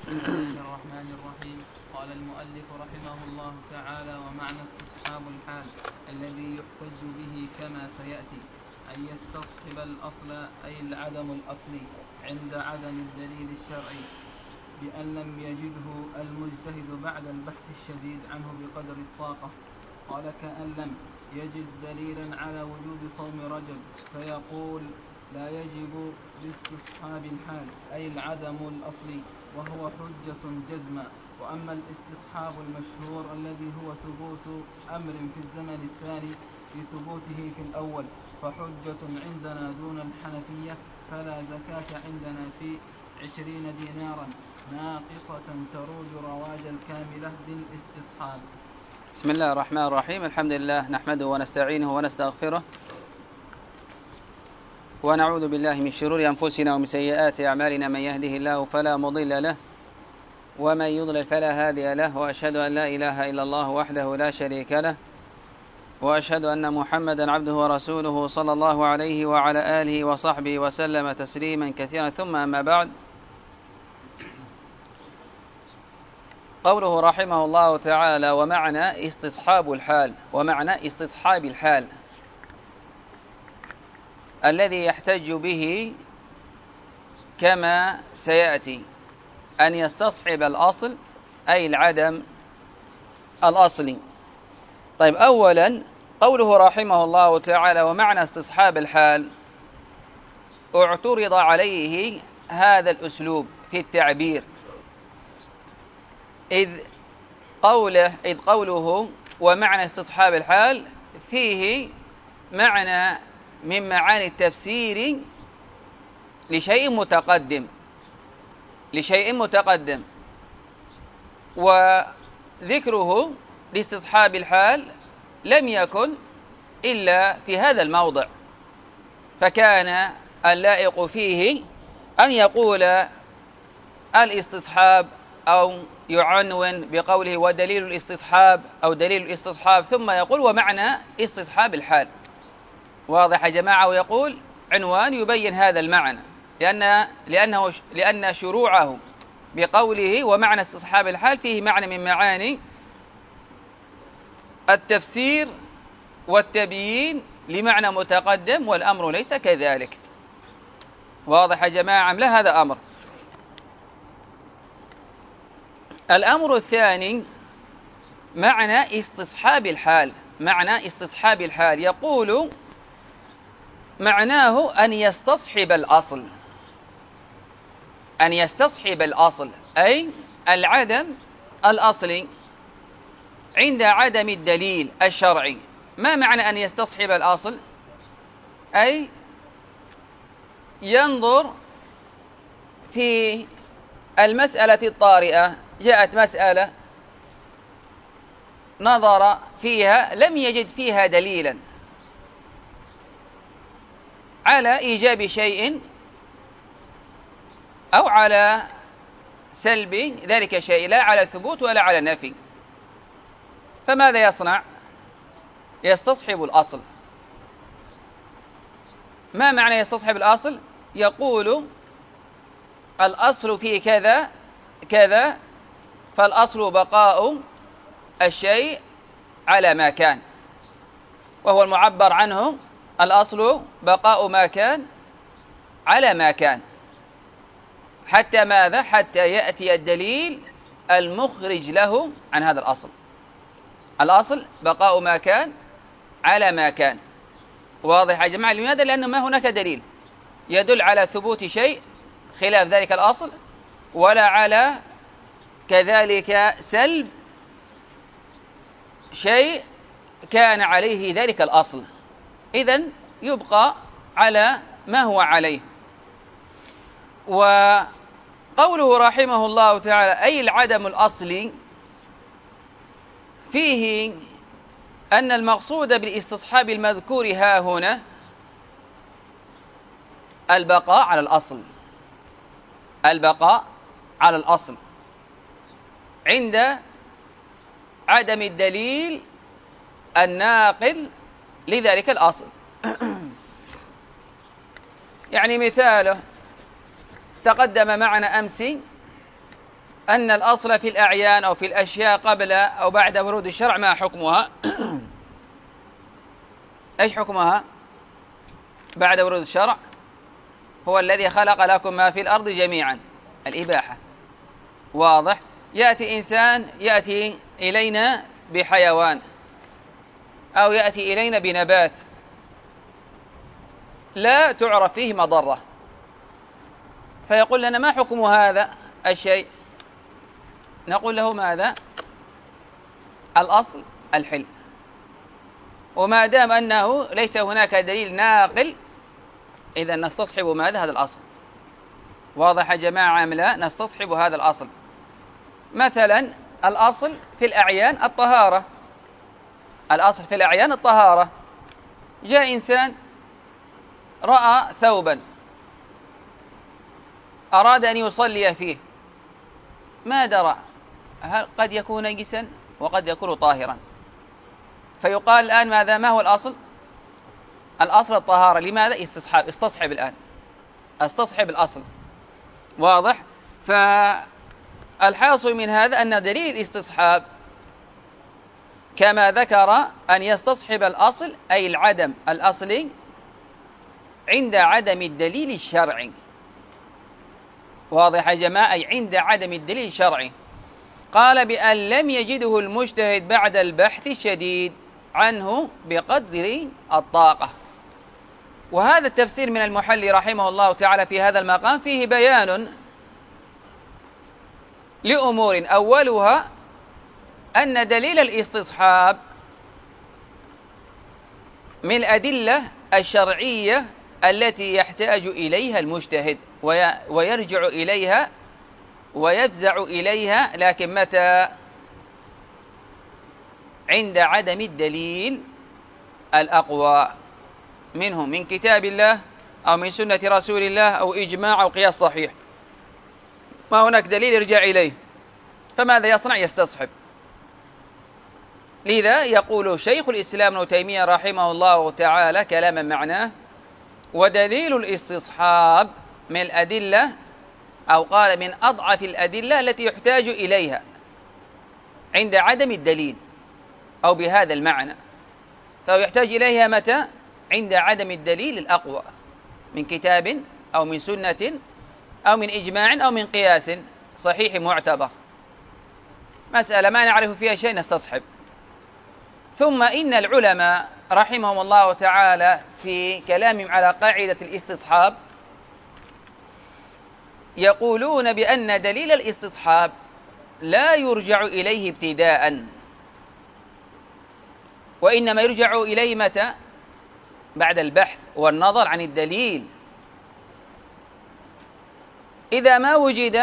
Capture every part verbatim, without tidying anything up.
بسم الله الرحمن الرحيم. قال المؤلف رحمه الله تعالى: ومعنى استصحاب الحال الذي يحتج به كما سيأتي أن يستصحب الأصل أي العدم الأصلي عند عدم الدليل الشرعي بأن لم يجده المجتهد بعد البحث الشديد عنه بقدر الطاقة. قال: كأن لم يجد دليلا على وجوب صوم رجب فيقول لا يجب لاستصحاب الحال أي العدم الأصلي، وهو حجة جزمة. وأما الاستصحاب المشهور الذي هو ثبوت أمر في الزمن الثاني بثبوته في الأول فحجة عندنا دون الحنفية، فلا زكاة عندنا في عشرين دينارا ناقصة تروج رواج الكاملة بالاستصحاب. بسم الله الرحمن الرحيم. الحمد لله نحمده ونستعينه ونستغفره ونعوذ بالله من شرور أنفسنا ومن سيئات أعمالنا، من يهده الله فلا مضل له ومن يضلل فلا هادي له، وأشهد أن لا إله إلا الله وحده لا شريك له، وأشهد أن محمدا عبده ورسوله صلى الله عليه وعلى آله وصحبه وسلم تسليما كثيرا. ثم أما بعد، قوله رحمه الله تعالى: ومعنى استصحاب الحال، ومعنى استصحاب الحال الذي يحتج به كما سيأتي أن يستصحب الأصل أي العدم الأصلي. طيب، أولا قوله رحمه الله تعالى: ومعنى استصحاب الحال، اعترض عليه هذا الأسلوب في التعبير، إذ قوله, إذ قوله ومعنى استصحاب الحال فيه معنى من معاني التفسير لشيء متقدم لشيء متقدم وذكره لاستصحاب الحال لم يكن إلا في هذا الموضع، فكان اللائق فيه أن يقول الاستصحاب أو يعنون بقوله ودليل الاستصحاب أو دليل الاستصحاب، ثم يقول ومعنى استصحاب الحال. واضح يا جماعة؟ ويقول عنوان يبين هذا المعنى، لأن لأنه لأن شروعه بقوله ومعنى استصحاب الحال فيه معنى من معاني التفسير والتبيين لمعنى متقدم، والأمر ليس كذلك. واضح يا جماعة؟ لا، هذا أمر. الأمر الثاني معنى استصحاب الحال. معنى استصحاب الحال يقول معناه أن يستصحب الأصل، أن يستصحب الأصل أي العدم الأصلي عند عدم الدليل الشرعي. ما معنى أن يستصحب الأصل؟ أي ينظر في المسألة الطارئة، جاءت مسألة نظر فيها لم يجد فيها دليلا على إيجاب شيء أو على سلب ذلك الشيء، لا على ثبوت ولا على نفي، فماذا يصنع؟ يستصحب الأصل. ما معنى يستصحب الأصل؟ يقول الأصل في كذا كذا، فالأصل بقاء الشيء على ما كان، وهو المعبر عنه الأصل بقاء ما كان على ما كان، حتى ماذا؟ حتى يأتي الدليل المخرج له عن هذا الأصل. الأصل بقاء ما كان على ما كان. واضح يا جماعة؟ لماذا؟ لأنه ما هناك دليل يدل على ثبوت شيء خلاف ذلك الأصل، ولا على كذلك سلب شيء كان عليه ذلك الأصل، إذن يبقى على ما هو عليه. وقوله رحمه الله تعالى أي العدم الأصلي فيه أن المقصود بالاستصحاب المذكور ها هنا البقاء على الأصل، البقاء على الأصل عند عدم الدليل الناقل لذلك الأصل. يعني مثاله تقدم معنا أمس أن الأصل في الأعيان أو في الأشياء قبل أو بعد ورود الشرع ما حكمها؟ إيش حكمها بعد ورود الشرع؟ هو الذي خلق لكم ما في الأرض جميعا، الإباحة. واضح؟ يأتي إنسان يأتي إلينا بحيوان أو يأتي إلينا بنبات لا تعرف فيه مضرة، فيقول لنا ما حكم هذا الشيء؟ نقول له ماذا؟ الأصل الحل، وما دام أنه ليس هناك دليل ناقل إذا نستصحب ماذا؟ هذا الأصل. واضح يا جماعة أم لا؟ نستصحب هذا الأصل. مثلا الأصل في الأعيان الطهارة، الأصل في الأعيان الطهارة. جاء إنسان رأى ثوبا أراد أن يصلي فيه، ما درى هل قد يكون نجسا وقد يكون طاهرا، فيقال الآن ماذا؟ ما هو الأصل؟ الأصل الطهارة. لماذا؟ استصحاب. استصحب الآن، استصحب الأصل. واضح؟ فالحاصل من هذا أن دليل الاستصحاب كما ذكر أن يستصحب الأصل أي العدم الأصلي عند عدم الدليل الشرعي. واضح يا جماعة؟ أي عند عدم الدليل الشرعي. قال بأن لم يجده المجتهد بعد البحث الشديد عنه بقدر الطاقة. وهذا التفسير من المحلي رحمه الله تعالى في هذا المقام فيه بيان لأمور، أولها أن دليل الاستصحاب من الأدلة الشرعية التي يحتاج إليها المجتهد ويرجع إليها ويفزع إليها، لكن متى؟ عند عدم الدليل الأقوى منه من كتاب الله أو من سنة رسول الله أو إجماع أو قياس صحيح، ما هناك دليل يرجع إليه، فماذا يصنع؟ يستصحب. لذا يقول شيخ الإسلام ابن تيمية رحمه الله تعالى كلاما معناه: ودليل الاستصحاب من الأدلة، أو قال من أضعف الأدلة التي يحتاج إليها عند عدم الدليل، أو بهذا المعنى، فهو يحتاج إليها متى؟ عند عدم الدليل الأقوى من كتاب أو من سنة أو من إجماع أو من قياس صحيح معتبر. مسألة ما نعرف فيها شيء نستصحب. ثم إن العلماء رحمهم الله تعالى في كلامهم على قاعدة الاستصحاب يقولون بأن دليل الاستصحاب لا يرجع إليه ابتداء، وإنما يرجع إليه متى؟ بعد البحث والنظر عن الدليل. إذا ما وجد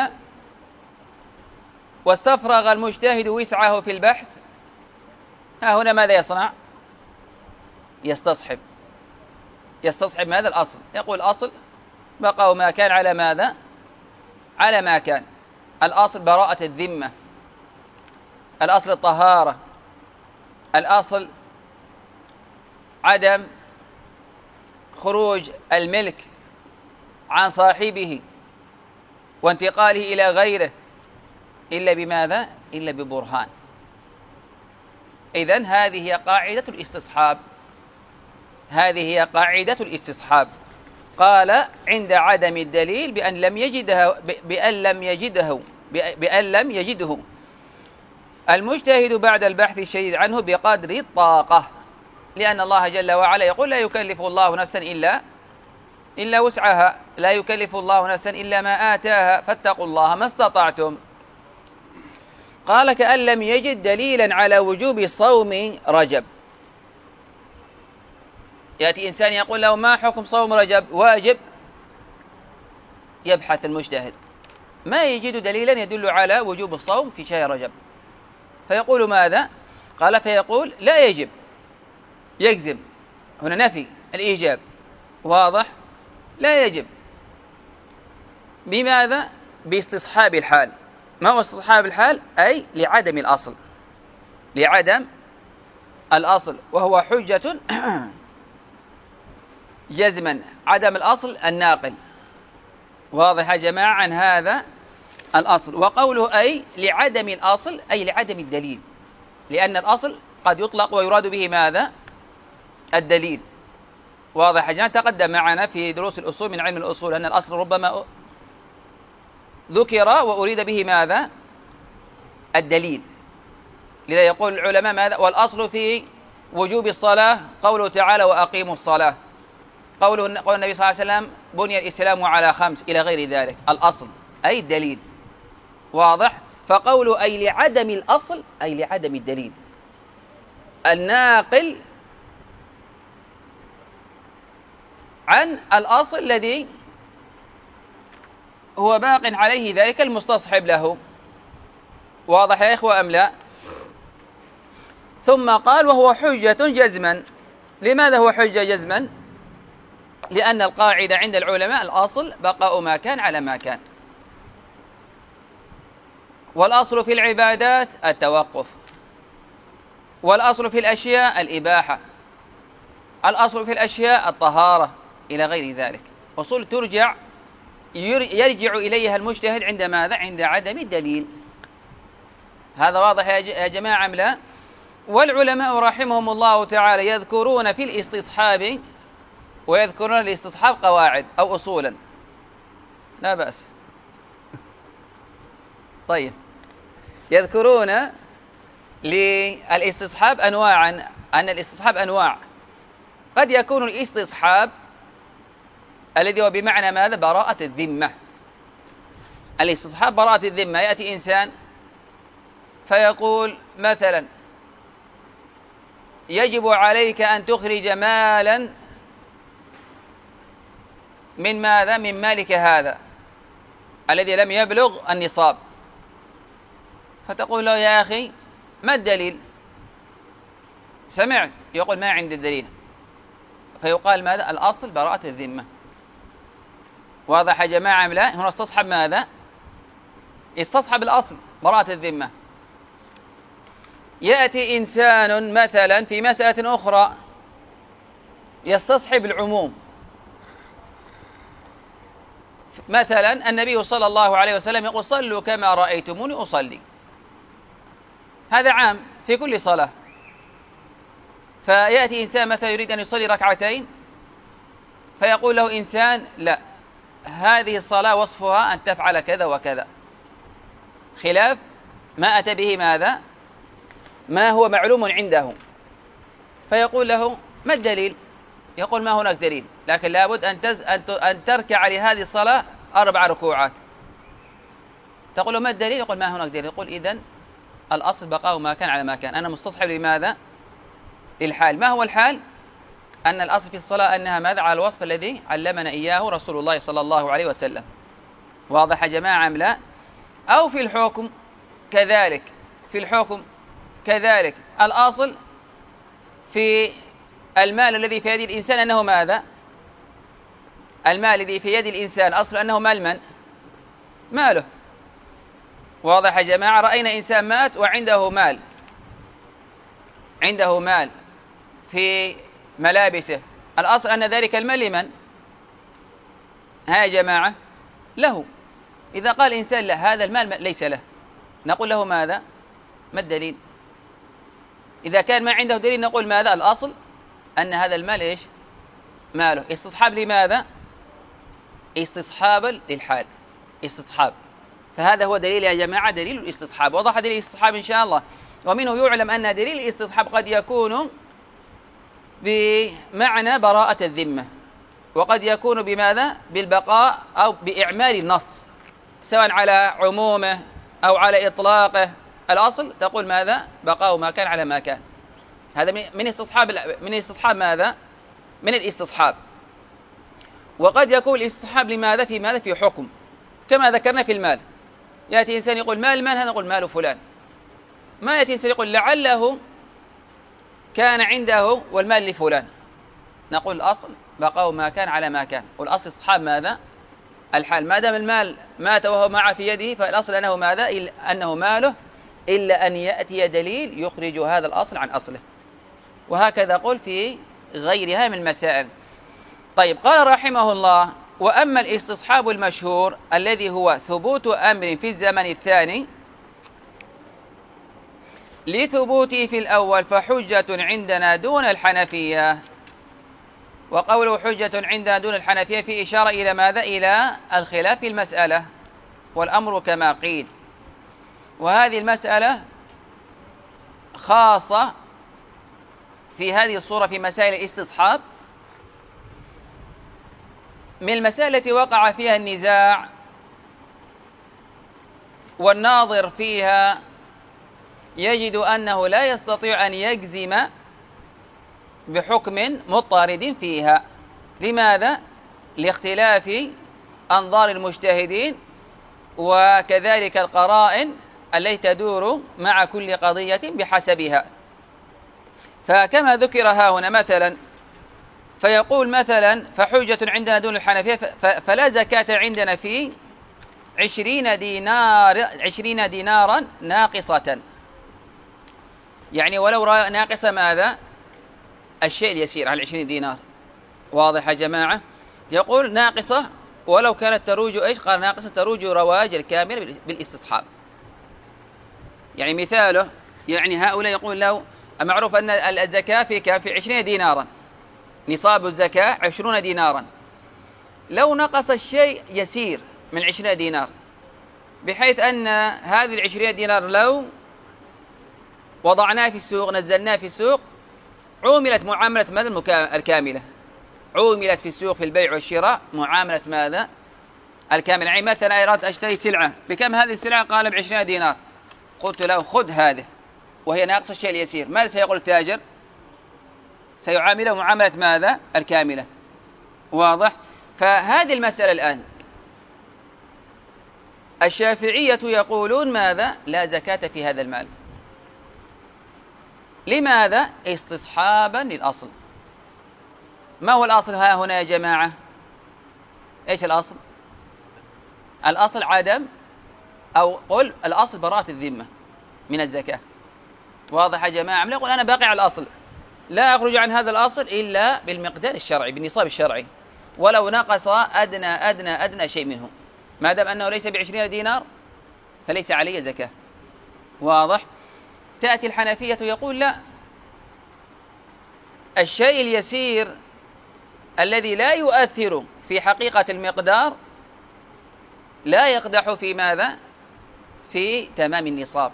واستفرغ المجتهد وسعه في البحث، ها هنا ماذا يصنع؟ يستصحب. يستصحب ماذا؟ الأصل. يقول الأصل بقى ما كان على ماذا؟ على ما كان. الأصل براءة الذمة، الأصل الطهارة، الأصل عدم خروج الملك عن صاحبه وانتقاله إلى غيره إلا بماذا؟ إلا ببرهان. إذن هذه هي قاعدة الاستصحاب، هذه هي قاعدة الاستصحاب. قال عند عدم الدليل بأن لم يجده بأن لم يجده بأن لم يجده المجتهد بعد البحث الشديد عنه بقدر الطاقة، لأن الله جل وعلا يقول: لا يكلف الله نفسا إلا إلا وسعها، لا يكلف الله نفسا إلا ما آتاها، فاتقوا الله ما استطعتم. قال كأن لم يجد دليلا على وجوب صوم رجب. يأتي إنسان يقول له: ما حكم صوم رجب؟ واجب. يبحث المجتهد ما يجد دليلا يدل على وجوب الصوم في شهر رجب، فيقول ماذا؟ قال فيقول لا يجب، يجزم. هنا نفي الإيجاب. واضح؟ لا يجب. بماذا؟ باستصحاب الحال. ما هو استصحاب الحال؟ أي لعدم الأصل، لعدم الأصل، وهو حجة جزما عدم الأصل الناقل. واضح يا جماعة؟ عن هذا الأصل. وقوله أي لعدم الأصل أي لعدم الدليل، لأن الأصل قد يطلق ويراد به ماذا؟ الدليل. واضح يا جماعة؟ تقدم معنا في دروس الأصول من علم الأصول أن الأصل ربما ذكر وأريد به ماذا؟ الدليل. لذا يقول العلماء ماذا؟ والأصل في وجوب الصلاة قوله تعالى وأقيموا الصلاة، قوله قول النبي صلى الله عليه وسلم بني الإسلام على خمس إلى غير ذلك. الأصل أي الدليل. واضح؟ فقوله أي لعدم الأصل أي لعدم الدليل. الناقل عن الأصل الذي هو باق عليه ذلك المستصحب له. واضح يا إخوة أم لا؟ ثم قال وهو حجة جزما. لماذا هو حجة جزما؟ لأن القاعدة عند العلماء الأصل بقاء ما كان على ما كان، والأصل في العبادات التوقف، والأصل في الأشياء الإباحة، الأصل في الأشياء الطهارة إلى غير ذلك. أصول ترجع يرجع إليها المجتهد عند ماذا؟ عند عدم الدليل. هذا واضح يا جماعة أم لا؟ والعلماء رحمهم الله تعالى يذكرون في الاستصحاب ويذكرون الاستصحاب قواعد أو أصولا، لا بأس. طيب، يذكرون للاستصحاب أنواعا، أن الاستصحاب أنواع. قد يكون الاستصحاب الذي هو بمعنى ماذا؟ براءة الذمة. الاستصحاب براءة الذمة، يأتي إنسان فيقول مثلا يجب عليك أن تخرج مالا من ماذا؟ من مالك هذا الذي لم يبلغ النصاب. فتقول له يا أخي ما الدليل؟ سمعت؟ يقول ما عندي الدليل. فيقال ماذا؟ الأصل براءة الذمة. واضح يا جماعة؟ لا، هنا استصحب ماذا؟ استصحب الأصل براءة الذمة. يأتي إنسان مثلا في مسألة أخرى يستصحب العموم. مثلا النبي صلى الله عليه وسلم يقول صلوا كما رأيتموني أصلي، هذا عام في كل صلاة. فيأتي إنسان مثلا يريد أن يصلي ركعتين فيقول له إنسان لا، هذه الصلاة وصفها أن تفعل كذا وكذا، خلاف ما أتى به ماذا؟ ما هو معلوم عنده. فيقول له ما الدليل؟ يقول ما هناك دليل، لكن لابد أن, تز... أن تركع لهذه الصلاة أربع ركوعات. تقول له ما الدليل؟ يقول ما هناك دليل. يقول إذن الأصل بقاء ما كان على ما كان. أنا مستصحب لماذا؟ للحال. ما هو الحال؟ أن الأصل في الصلاة أنها ماذا؟ على الوصف الذي علمنا إياه رسول الله صلى الله عليه وسلم. واضح يا جماعة أم لا؟ أو في الحكم كذلك، في الحكم كذلك الأصل في المال الذي في يد الإنسان أنه ماذا؟ المال الذي في يد الإنسان أصل أنه مال من؟ ماله. واضح يا جماعة؟ رأينا إنسان مات وعنده مال، عنده مال في ملابسه، الأصل أن ذلك المال لمن؟ ها يا جماعة؟ له. إذا قال إنسان لا، هذا المال ليس له، نقول له ماذا؟ ما الدليل؟ إذا كان ما عنده دليل نقول ماذا؟ الأصل أن هذا المال إيش؟ ماله. استصحاب لماذا؟ استصحابا للحال، استصحاب. فهذا هو دليل يا جماعة، دليل الاستصحاب. وضح دليل الاستصحاب إن شاء الله. ومنه يعلم أن دليل الاستصحاب قد يكون بمعنى براءة الذمة، وقد يكون بماذا؟ بالبقاء أو بإعمال النص، سواء على عمومه أو على إطلاقه. الأصل تقول ماذا؟ بقاء ما كان على ما كان. هذا من استصحاب، من استصحاب ماذا؟ من الاستصحاب. وقد يكون الاستصحاب لماذا؟ في ماذا؟ في حكم، كما ذكرنا في المال. يأتي إنسان يقول مال المال هذا، نقول مال فلان. ما يأتي إنسان يقول لعله كان عنده والمال لفلان، نقول الأصل بقاء ما كان على ما كان. والأصل استصحاب ماذا؟ الحال. ما دام المال مات وهو معه في يده فالأصل أنه ماذا؟ أنه ماله، إلا أن يأتي دليل يخرج هذا الأصل عن أصله. وهكذا قل في غيرها من المسائل. طيب، قال رحمه الله وأما الاستصحاب المشهور الذي هو ثبوت أمر في الزمن الثاني لثبوته في الأول فحجة عندنا دون الحنفية. وقوله حجة عندنا دون الحنفية في إشارة إلى ماذا؟ إلى الخلاف في المسألة، والأمر كما قيل. وهذه المسألة خاصة في هذه الصورة في مسائل الاستصحاب من المسائل التي وقع فيها النزاع والناظر فيها يجد أنه لا يستطيع أن يجزم بحكم مضطرد فيها. لماذا؟ لاختلاف أنظار المجتهدين وكذلك القرائن التي تدور مع كل قضية بحسبها. فكما ذكر ها هنا مثلا، فيقول مثلا فحجة عندنا دون الحنفية فلا زكاة عندنا في عشرين دينار عشرين دينارا ناقصة، يعني ولو ناقص ماذا؟ الشيء اليسير على عشرين دينار. واضح يا جماعة؟ يقول ناقصة ولو كانت تروج إيش؟ قال ناقصة تروج رواج الكامل بالاستصحاب. يعني مثاله، يعني هؤلاء يقول لو معروف أن الزكاة في كام؟ في عشرين دينارا، نصاب الزكاة عشرون دينارا. لو نقص الشيء يسير من عشرين دينار بحيث أن هذه العشرين دينار لو وضعناه في السوق نزلناه في السوق عوملت معاملة ماذا؟ الكاملة. عوملت في السوق في البيع والشراء معاملة ماذا؟ الكاملة. يعني مثلا أردت أشتري سلعة، بكم هذه السلعة؟ قال بعشرين دينار. قلت له خذ هذه وهي ناقص الشيء اليسير، ماذا سيقول التاجر؟ سيعامله معاملة ماذا؟ الكاملة. واضح؟ فهذه المسألة الآن الشافعية يقولون ماذا؟ لا زكاة في هذا المال. لماذا؟ استصحابا للأصل. ما هو الأصل ها هنا يا جماعة؟ إيش الأصل؟ الأصل عدم، أو قل الأصل براءة الذمة من الزكاة. واضح يا جماعة؟ لا يقول أنا باقي على الأصل، لا أخرج عن هذا الأصل إلا بالمقدار الشرعي بالنصاب الشرعي، ولو نقص أدنى أدنى أدنى شيء منه، ما دام أنه ليس بعشرين دينار فليس عليه زكاة. واضح؟ تأتي الحنفية يقول لا، الشيء اليسير الذي لا يؤثر في حقيقة المقدار لا يقدح في ماذا؟ في تمام النصاب.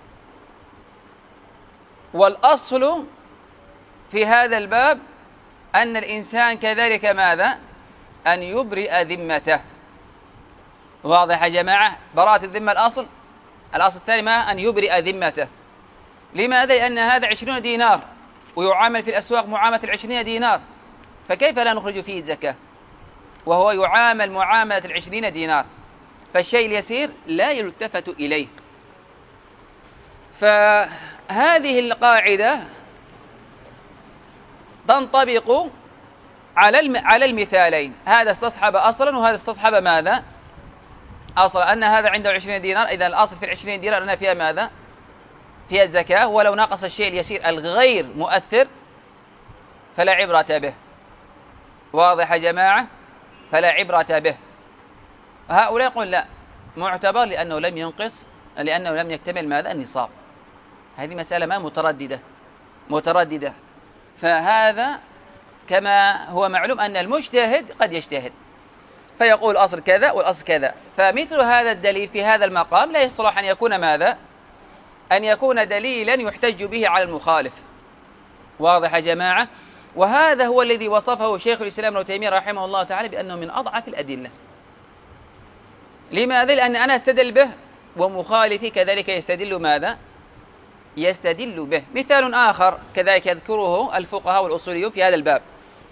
والأصل في هذا الباب أن الإنسان كذلك ماذا؟ أن يبرئ ذمته. واضح يا جماعة؟ براءة الذمة الأصل. الأصل الثاني ما؟ أن يبرئ ذمته. لماذا؟ لأن هذا عشرين دينار ويعامل في الأسواق معاملة العشرين دينار، فكيف لا نخرج فيه الزكاة وهو يعامل معاملة العشرين دينار؟ فالشيء اليسير لا يلتفت إليه. فهذه القاعدة تنطبق على على المثالين، هذا استصحب أصلا وهذا استصحب ماذا؟ أصلا. أن هذا عنده عشرين دينار، إذا الأصل في العشرين دينار أنها فيها ماذا؟ فيها الزكاة، ولو نقص الشيء اليسير الغير مؤثر فلا عبرة به. واضح يا جماعة؟ فلا عبرة به. هؤلاء يقول لا، معتبر لأنه لم ينقص، لأنه لم يكتمل ماذا؟ النصاب. هذه مسألة ما مترددة مترددة. فهذا كما هو معلوم أن المجتهد قد يجتهد فيقول أصل كذا والأصل كذا، فمثل هذا الدليل في هذا المقام لا يصلح أن يكون ماذا؟ أن يكون دليلا يحتج به على المخالف. واضح يا جماعة؟ وهذا هو الذي وصفه شيخ الإسلام ابن تيمية رحمه الله تعالى بأنه من أضعف الأدلة. لماذا؟ لأن أنا استدل به ومخالفي كذلك يستدل ماذا؟ يستدل به. مثال آخر كذلك يذكره الفقهاء والأصوليون في هذا الباب.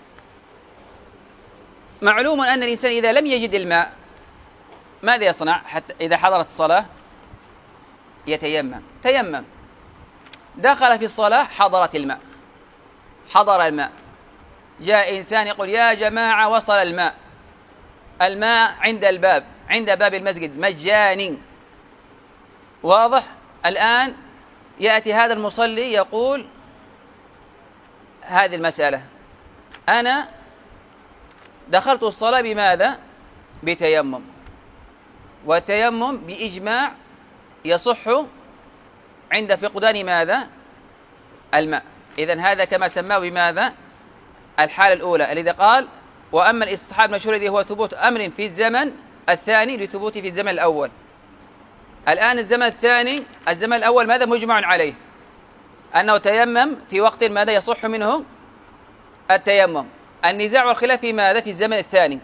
معلوم أن الإنسان إذا لم يجد الماء ماذا يصنع؟ حتى إذا حضرت الصلاة يتيمم. تيمم، دخل في الصلاة حضرت الماء، حضر الماء، جاء إنسان يقول يا جماعة وصل الماء، الماء عند الباب، عند باب المسجد مجاني. واضح؟ الآن يأتي هذا المصلي يقول هذه المسألة، أنا دخلت الصلاة بماذا؟ بتيمم، والتيمم بإجماع يصح عند فقدان ماذا؟ الماء. إذن هذا كما سماه بماذا؟ الحالة الأولى الذي قال وأما الاستصحاب المشهور الذي هو ثبوت أمر في الزمن الثاني لثبوته في الزمن الأول. الآن الزمن الثاني، الزمن الأول ماذا مجمع عليه؟ أنه تيمم في وقت ماذا يصح منه التيمم. النزاع والخلاف في ماذا؟ في الزمن الثاني،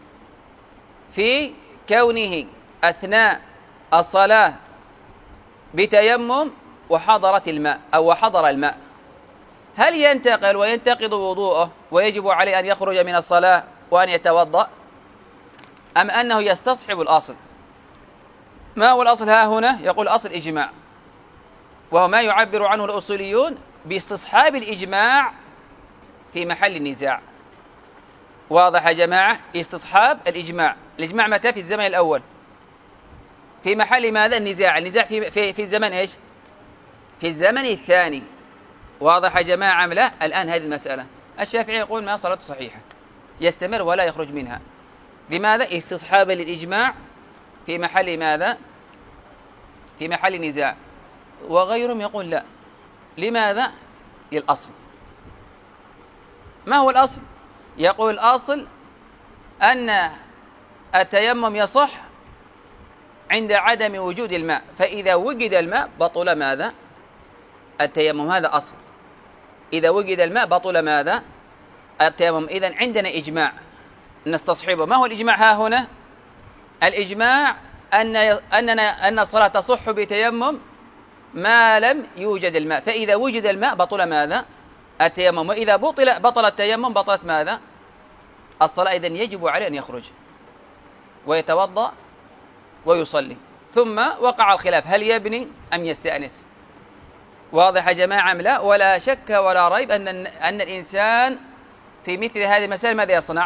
في كونه أثناء الصلاة بتيمم وحضرت الماء أو وحضر الماء، هل ينتقل وينتقض وضوءه ويجب عليه أن يخرج من الصلاة وأن يتوضأ، أم أنه يستصحب الأصل؟ ما هو الأصل ها هنا؟ يقول أصل إجماع، وهو ما يعبر عنه الأصوليون باستصحاب الإجماع في محل النزاع. واضح يا جماعة؟ استصحاب الإجماع. الإجماع متى؟ في الزمن الأول، في محل ماذا؟ النزاع. النزاع في في في الزمن إيش؟ في الزمن الثاني. واضح يا جماعة أم لا؟ الآن هذه المسألة الشافعي يقول ما صلاته صحيحة، يستمر ولا يخرج منها. لماذا؟ استصحابا للإجماع في محل ماذا؟ في محل نزاع. وغيرهم يقول لا. لماذا؟ للأصل. ما هو الأصل؟ يقول الأصل أن التيمم يصح عند عدم وجود الماء، فإذا وجد الماء بطل ماذا؟ التيمم. هذا أصل. إذا وجد الماء بطل ماذا؟ التيمم. إذن عندنا إجماع نستصحبه. ما هو الإجماع ها هنا؟ الإجماع أن أننا أن الصلاة تصح بتيمم ما لم يوجد الماء، فإذا وجد الماء بطل ماذا؟ التيمم. وإذا بطل بطل التيمم بطلت ماذا؟ الصلاة. إذن يجب عليه أن يخرج ويتوضأ ويصلي. ثم وقع الخلاف هل يبني أم يستأنف. واضح يا جماعة أم لا؟ ولا شك ولا ريب أن أن الإنسان في مثل هذه المسائل ماذا يصنع؟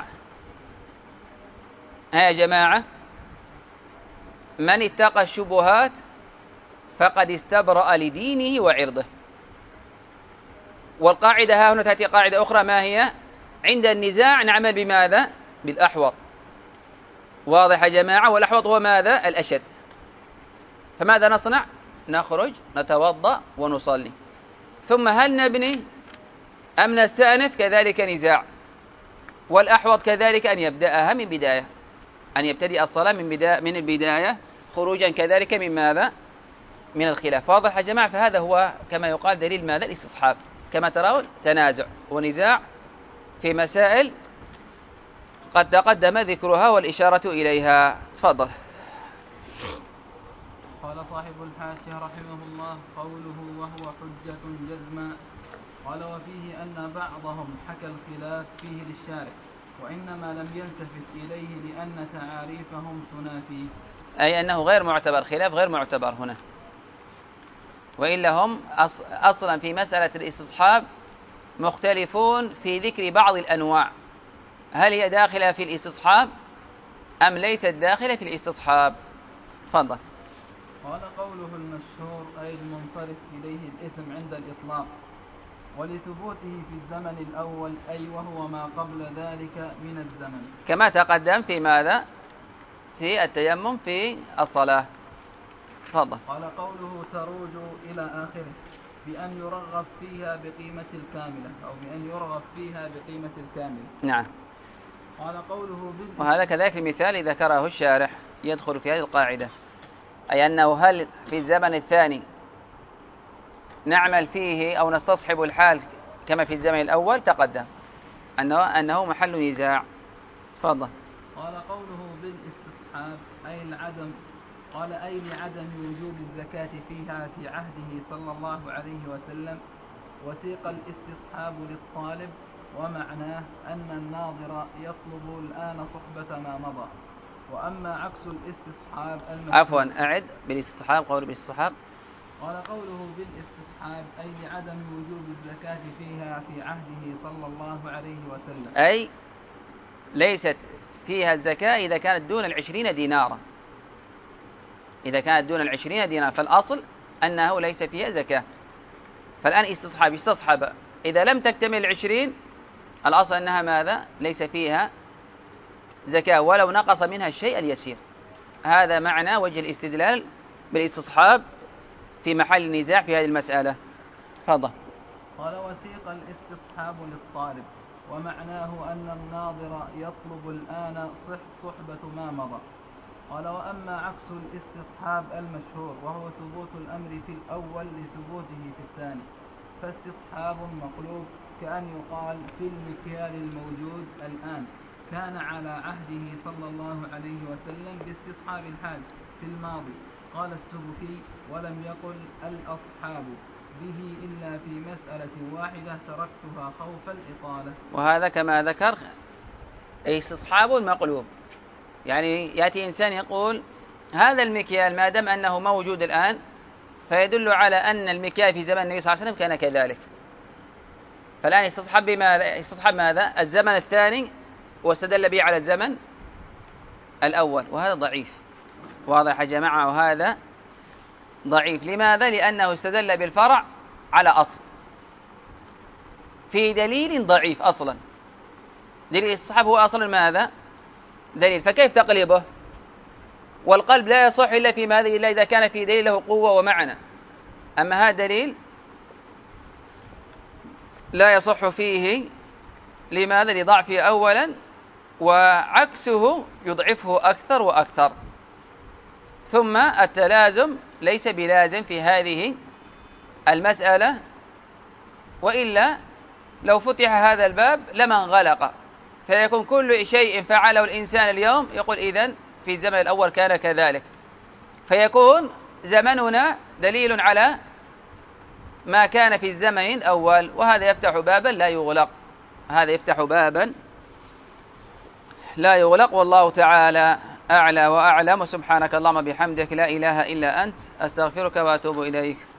ها يا جماعة، من اتقى الشبهات فقد استبرأ لدينه وعرضه. والقاعدة ها هنا تأتي قاعدة أخرى، ما هي؟ عند النزاع نعمل بماذا؟ بالأحوط. واضح يا جماعة؟ والأحوط هو ماذا؟ الأشد. فماذا نصنع؟ نخرج نتوضأ ونصلي. ثم هل نبني أم نستأنف؟ كذلك نزاع. والأحوط كذلك أن يبدأها من بداية، أن يبتدئ الصلاة من بداية من البداية، خروجا كذلك من ماذا؟ من الخلاف. واضح يا جماعة؟ فهذا هو كما يقال دليل ماذا؟ الاستصحاب. كما ترون تنازع ونزاع في مسائل قد تقدم ذكرها والإشارة إليها. تفضل. قال صاحب الحاشية رحمه الله: قوله وهو حجة جزما، قال وفيه أن بعضهم حكى الخلاف فيه للشارع، وإنما لم يلتفت إليه لأن تعاريفهم تنافيه، أي أنه غير معتبر، خلاف غير معتبر هنا. وإلا هم أصلا في مسألة الاستصحاب مختلفون في ذكر بعض الأنواع، هل هي داخلة في الاستصحاب أم ليست داخلة في الاستصحاب. تفضل. قال قوله المشهور أي المنصرف إليه الاسم عند الإطلاق، ولثبوته في الزمن الأول أي وهو ما قبل ذلك من الزمن، كما تقدم في ماذا؟ في التيمم في الصلاة. تفضل. قال قوله تروج إلى آخره بأن يرغب فيها بقيمة الكاملة أو بأن يرغب فيها بقيمة الكاملة. نعم. قال قوله بال... وهذا كذلك المثال ذكره الشارح يدخل في هذه القاعدة، أي أنه هل في الزمن الثاني نعمل فيه أو نستصحب الحال كما في الزمن الأول؟ تقدم أنه, أنه محل نزاع. تفضل. قال قوله بالاستصحاب أي العدم، قال أي لعدم وجوب الزكاة فيها في عهده صلى الله عليه وسلم، وسيق الاستصحاب للطالب، ومعناه أن الناظر يطلب الآن صحبة ما مضى. وأما عكس الاستصحاب عفوا أعد بالاستصحاب، قول بالاستصحاب. قال قوله بالاستصحاب أي لعدم وجوب الزكاة فيها في عهده صلى الله عليه وسلم، أي ليست فيها الزكاة إذا كانت دون العشرين دينارا. إذا كانت دون العشرين دينار فالأصل أنه ليس فيها زكاة. فالآن استصحاب يستصحب إذا لم تكتمل العشرين، الأصل أنها ماذا؟ ليس فيها زكاة ولو نقص منها الشيء اليسير. هذا معنى وجه الاستدلال بالاستصحاب في محل النزاع في هذه المسألة. تفضل. قال وسيق الاستصحاب للطالب، ومعناه أن الناظر يطلب الآن صح صحبة ما مضى. قال وأما عكس الاستصحاب المشهور وهو ثبوت الأمر في الأول لثبوته في الثاني، فاستصحاب مقلوب كأن يقال في المكيال الموجود الآن كان على عهده صلى الله عليه وسلم باستصحاب الحال في الماضي. قال السبكي ولم يقل الأصحاب به إلا في مسألة واحدة تركتها خوف الإطالة. وهذا كما ذكر استصحاب مقلوب، يعني يأتي إنسان يقول هذا المكيال ما دام أنه موجود الآن فيدل على أن المكيال في زمن النبي صلى الله عليه وسلم كان كذلك، فالآن استصحب بماذا؟ استصحب ماذا؟ الزمن الثاني واستدل به على الزمن الأول، وهذا ضعيف. واضح يا جماعة؟ وهذا ضعيف. لماذا؟ لأنه استدل بالفرع على أصل في دليل ضعيف أصلا. دليل الاستصحاب هو أصل ماذا؟ دليل، فكيف تقلبه؟ والقلب لا يصح إلا في ماذا؟ إلا إذا كان في دليل له قوة ومعنى. أما هذا دليل لا يصح فيه. لماذا؟ لضعفه أولا، وعكسه يضعفه أكثر وأكثر. ثم التلازم ليس بلازم في هذه المسألة، وإلا لو فتح هذا الباب لما انغلق، فيكون كل شيء فعله الإنسان اليوم يقول إذن في الزمن الأول كان كذلك، فيكون زمننا دليل على ما كان في الزمن الأول، وهذا يفتح بابا لا يغلق. هذا يفتح بابا لا يغلق. والله تعالى أعلى وأعلم، وسبحانك اللهم بحمدك لا إله إلا أنت أستغفرك وأتوب إليك.